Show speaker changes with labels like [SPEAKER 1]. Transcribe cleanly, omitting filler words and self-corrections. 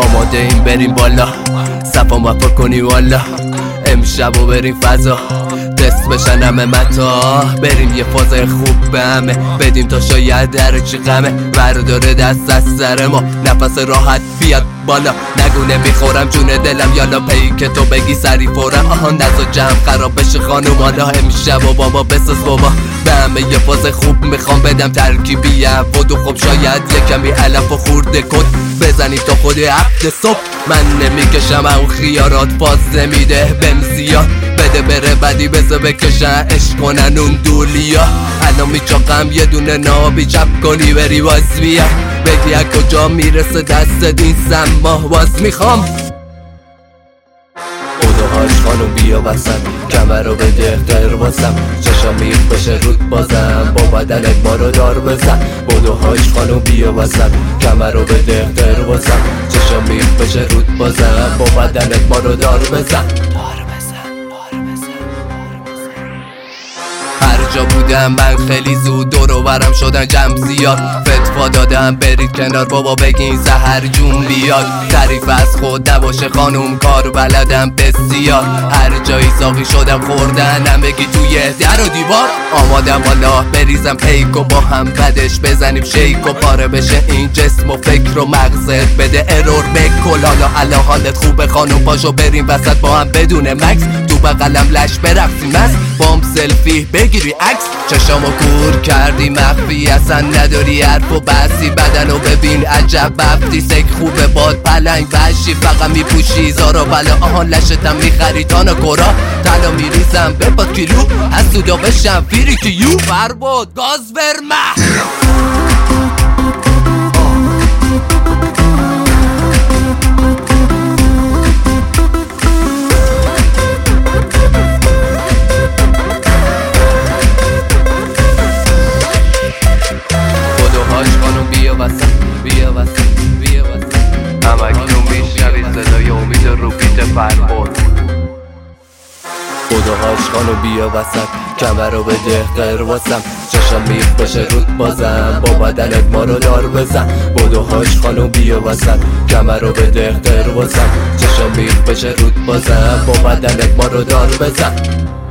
[SPEAKER 1] آماده این بریم بالا، صفا مفا کنیم والا، امشب و بریم فضا، دست بشن همه متا، بریم یه فاز خوب به همه بدیم تا شاید در چی غمه برداره دست از سر ما، نفس راحت بیاد بالا، نگونه میخورم جون دلم یالا پی که تو بگی سری فورم، آها نزا جمع خراب بشه خانوم، حالا امشب و بابا بساز بابا، به همه یه فاز خوب میخوام بدم، ترکیبی بود و خب شاید یه کمی علف و خورده کن بزنی تا خود هفته صبح، من نمیکشم اون خیارات فاز نمیده بهم زیاد، بده بره بدی بزا بکشن عشق کنن اون دولیا، الان میچاقم یه دونه نابی چپ کنی بری باز بیا، بگی از کجا میرسه دست این سما باز میخوام خداهاش خانم بیا وسط، کمر رو بده اختر بازم، چشم میخ بشه رود بازم، با بدنت ما رو دار بزن، بدوهاش خانم بیا وسط، کمر رو بده اختر بازم، چشم میخ بشه رود بازم، با بدنت ما رو دار بزن. هر جا بودم من خیلی زود دور و برم شدن جمع زیاد، فتوا دادم برید کنار بابا بگین زهر جون بیاد، تعریف از خود نباشه خانوم کار بلدم بسیار، هر جایی ساقی شدم خوردن همگی توی در و دیوار، آمادم والا بریزم پیک و با هم بدش بزنیم شیک و پاره بشه این جسم و فکر و مغزت بده ارور بکل، حالا الان حالت خوبه خانوم پاشو بریم وسط با هم بدون مکس، تو بغلم لش برقصیم از بام سلفی بگیری عکس، چشامو کور کردی مخفی اصلا نداری حرف و بحثی، بدنو ببین عجب بفتی سک خوبه باد پلنگ بشی، فقط میپوشی زارا بلا، آهان لشتم میخری تانا کرا، تلا میریزم بپاد کیلو از سودا بشم فیری که یو فرباد گاز برمه بیا وسط همکنون میشنوی صدای امید روپیت فرباد، خداهاش خانو بیا وسط، کمر رو بده اختر واسم، چشم میخ بشه رود بازم، با بدنت ما رو دار بزن، خداهاش خانو بیا وسط، کمر رو بده اختر واسم، چشم میخ بشه رود بازم، با بدنت ما رو دار بزن.